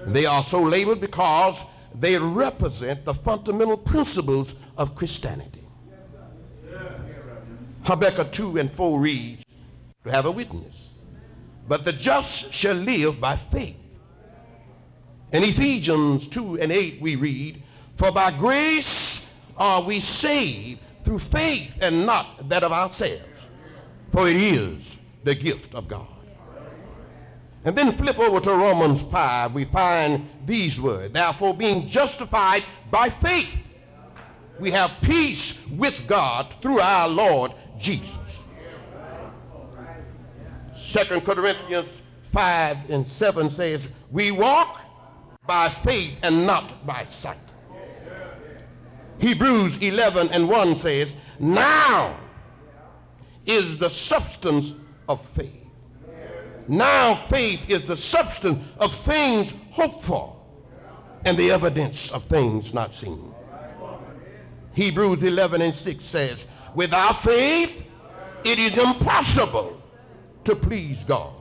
They are so labeled because they represent the fundamental principles of Christianity. Habakkuk 2:4 reads, to have a witness, but the just shall live by faith. In Ephesians 2:8 we read, for by grace are we saved through faith, and not that of ourselves, for it is the gift of God. And then flip over to Romans 5, we find these words, therefore being justified by faith, we have peace with God through our Lord Jesus. 2 Corinthians 5:7 says, we walk by faith and not by sight. Hebrews 11:1 says, now is the substance of faith. Now faith is the substance of things hoped for and the evidence of things not seen. Hebrews 11:6 says, without faith it is impossible to please God.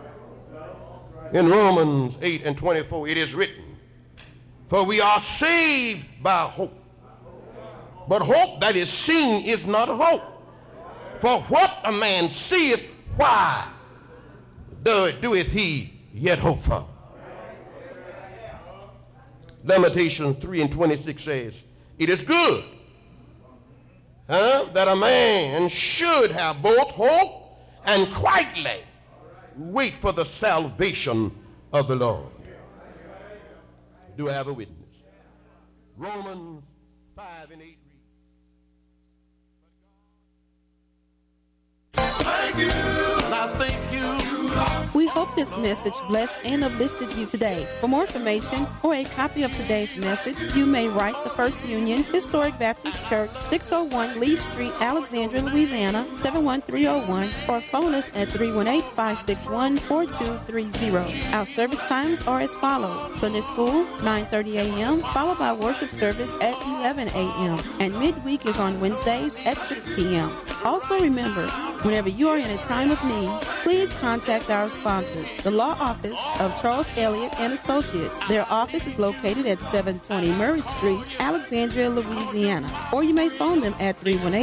In Romans 8:24 it is written, for we are saved by hope. But hope that is seen is not hope. For what a man seeth, why doeth he yet hope for? Lamentations 3:26 says, it is good that a man should have both hope and quietly wait for the salvation of the Lord. Do I have a witness? Romans 5:8 reads, thank you, and I thank you. We hope this message blessed and uplifted you today. For more information or a copy of today's message, you may write the First Union Historic Baptist Church, 601 Lee Street, Alexandria, Louisiana, 71301, or phone us at 318-561-4230. Our service times are as follows. Sunday school, 9:30 a.m., followed by worship service at 11 a.m., and midweek is on Wednesdays at 6 p.m. Also remember, whenever you are in a time of need, please contact our sponsors, the Law Office of Charles Elliott and Associates. Their office is located at 720 Murray Street, Alexandria, Louisiana. Or you may phone them at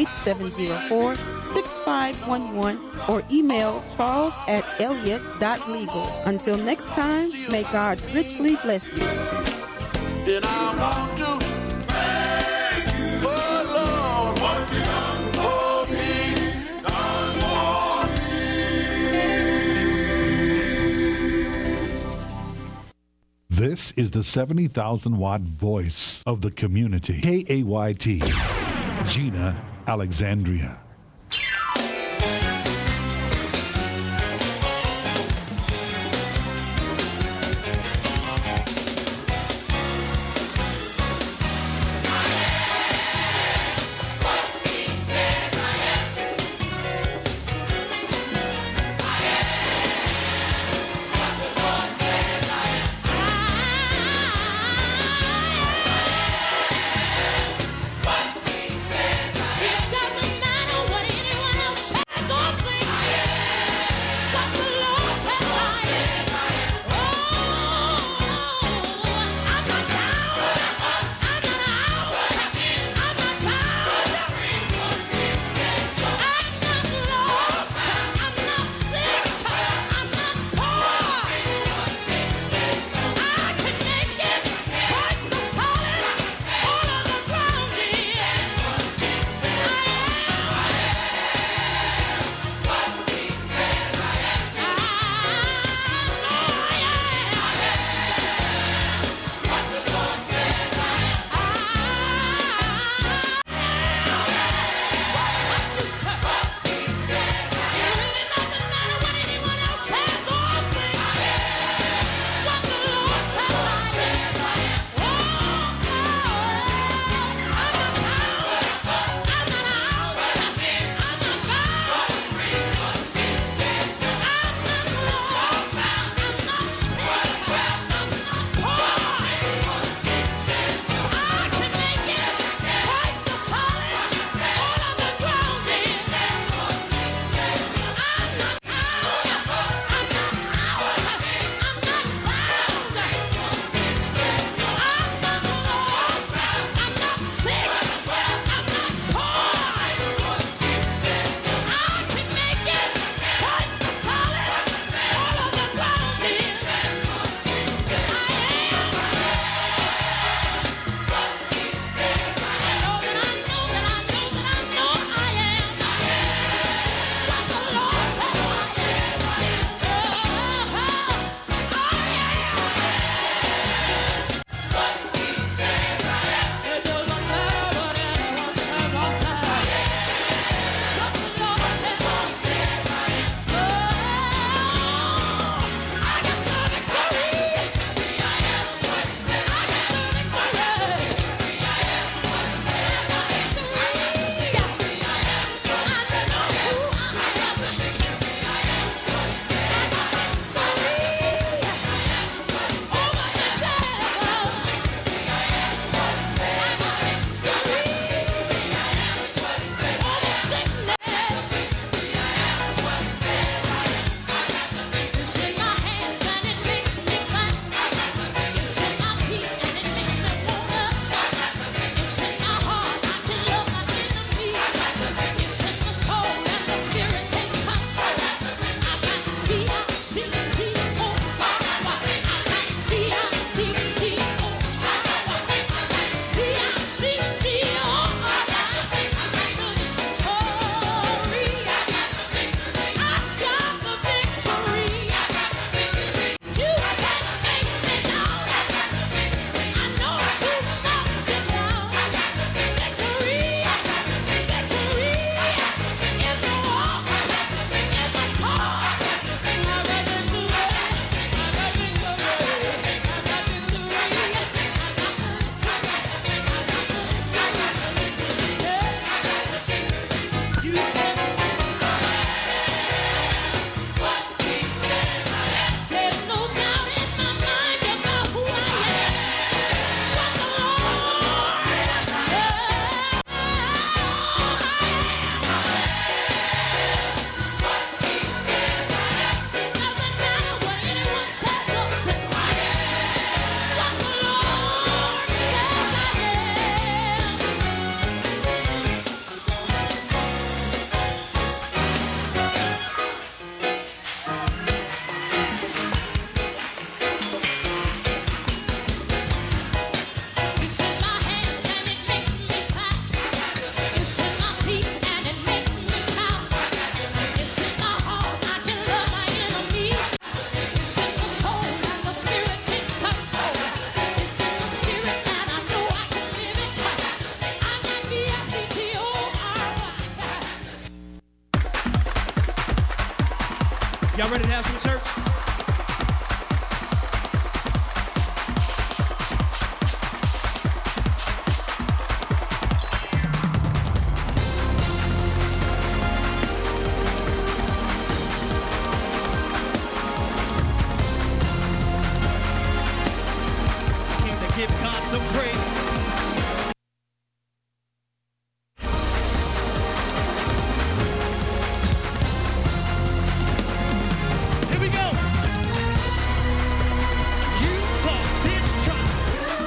318-704-6511 or email charles@elliott.legal. Until next time, may God richly bless you. And I want to thank you, oh Lord, what you done for me, done for me. This is the 70,000-watt voice of the community. KAYT, Gina, Alexandria. Doesn't matter ready to have some church? Give God some praise. Here we go. You fought this trial.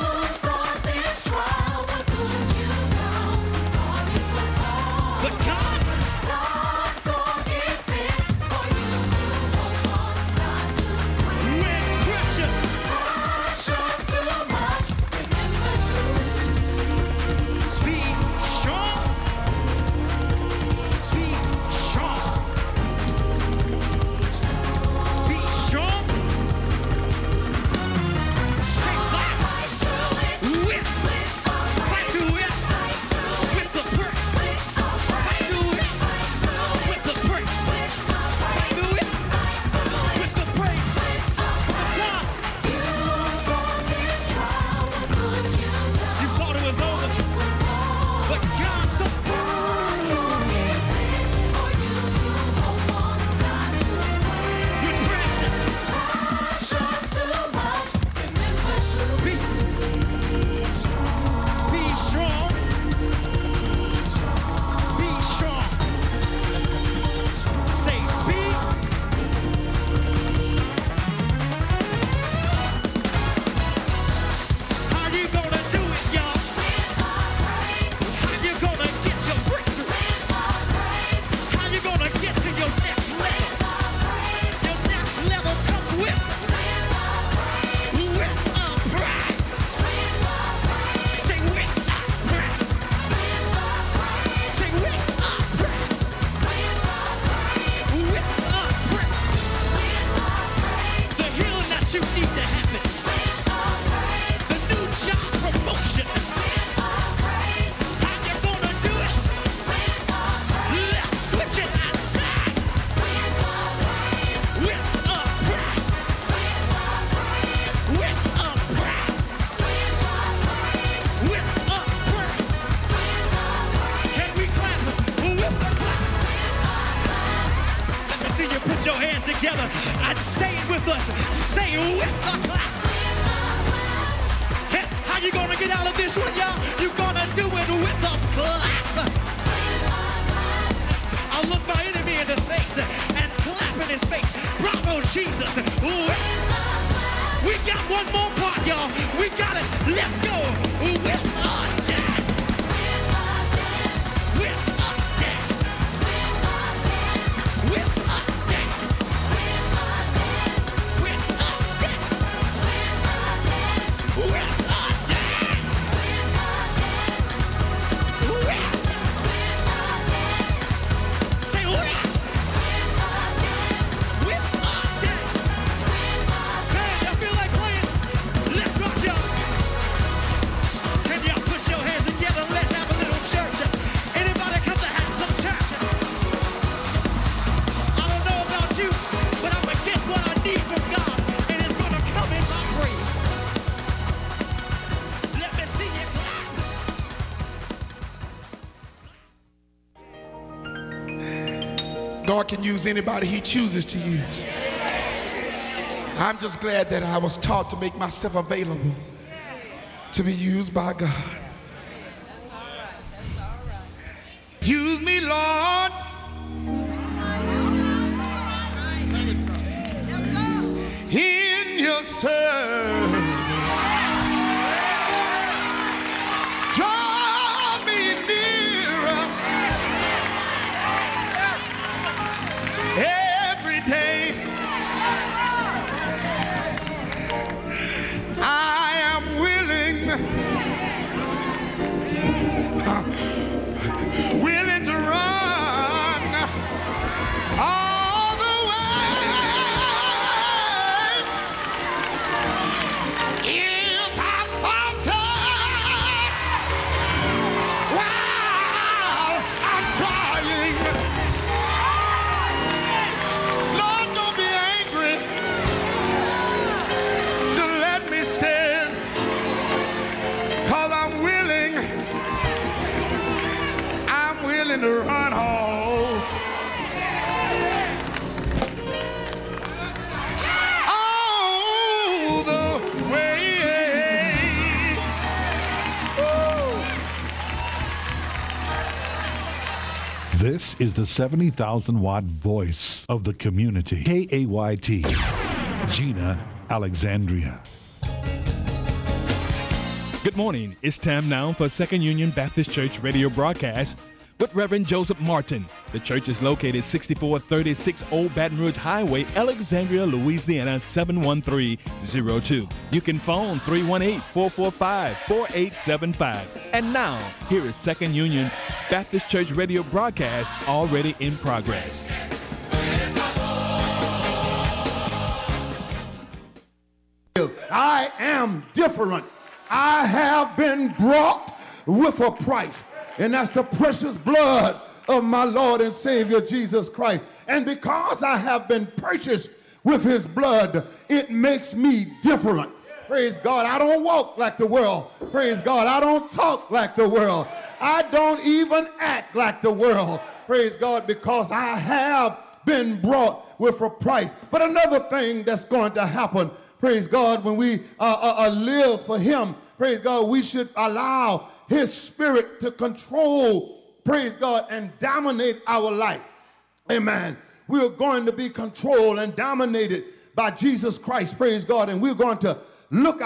What could you do? Thought it was all. But God saw it fit for you to hold on, not to quit. when pressure. Pressure's too much. Remember to Be strong. Be strong. Be strong. Say that. fight through it. With. Fight through it. With the praise. Fight through it. With the praise. Fight through it. With the praise. One time. This trial, what could you do? You thought it was over, but God saw. With pressure. Pressure's too much. Remember to Be strong. Be strong. Say be. How you gonna do it, y'all? How you gonna get your breakthrough? How you gonna get to your next level? Your next level comes with a prize. Say with a prize. Say with a prize. With a prize. The healing that you need to happen. The new job promotion. How you gonna do it? Let's switch it outside. With a prize. With a prize. With a prize. Can we clap with the clap? Let me see you put your hands together and say it with us. Say it with the clap. Hey, how you gonna get out of this one, y'all? You gonna do it with a clap. I'll look my enemy in the face and clap in his face. Bravo, Jesus. We got one more part, y'all. We got it. Let's go. With a dance. With a dance. With a dance. With a dance. With a dance. Say with. With a dance. Hey, y'all feel like playing? Let's rock, y'all. Can y'all put your hands together? Let's have a little church. Anybody come to have some church? I don't know about you, but I'm gonna get what I need from God, and it's gonna come in my praise. Let me see you clap. God can use anybody he chooses to use. I'm just glad that I was taught to make myself available to be used by God. Use me, Lord. In your service. Draw me nearer every day. I am willing to run This is the 70,000 watt voice of the community. KAYT, Gina Alexandria. Good morning. It's time now for Second Union Baptist Church radio broadcast with Reverend Joseph Martin. The church is located 6436 Old Baton Rouge Highway, Alexandria, Louisiana 71302. You can phone 318-445-4875. And now, here is Second Union Baptist Church radio broadcast already in progress. I am different. I have been brought with a price, and that's the precious blood of my Lord and Savior Jesus Christ. And because I have been purchased with his blood, it makes me different. Praise God. I don't walk like the world. Praise God. I don't talk like the world. I don't even act like the world. Praise God, because I have been brought with a price. But another thing that's going to happen, praise God, when we live for him, praise God, we should allow his spirit to control, praise God, and dominate our life. Amen. We're going to be controlled and dominated by Jesus Christ, praise God, and we're going to look